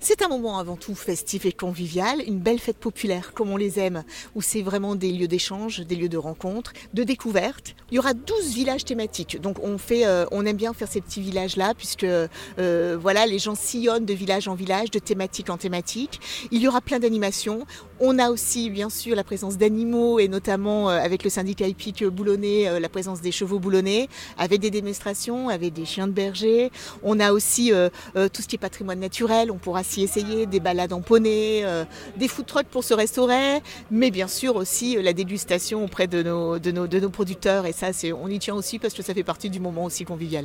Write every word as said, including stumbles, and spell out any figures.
C'est un moment avant tout festif et convivial, une belle fête populaire comme on les aime, où c'est vraiment des lieux d'échange, des lieux de rencontre, de découverte. Il y aura douze villages thématiques, donc on, fait, euh, on aime bien faire ces petits villages-là, puisque euh, voilà, les gens sillonnent de village en village, de thématique en thématique. Il y aura plein d'animations. On a aussi bien sûr la présence d'animaux, et notamment euh, avec le syndicat hippique boulonnais, euh, la présence des chevaux boulonnais, avec des démonstrations, avec des chiens de berger. On a aussi euh, euh, tout ce qui est patrimoine naturel, on pourra s'y essayer, des balades en poney, euh, des food trucks pour se restaurer, mais bien sûr aussi euh, la dégustation auprès de nos, de nos, de nos producteurs, et ça c'est, on y tient aussi parce que ça fait partie du moment aussi convivial.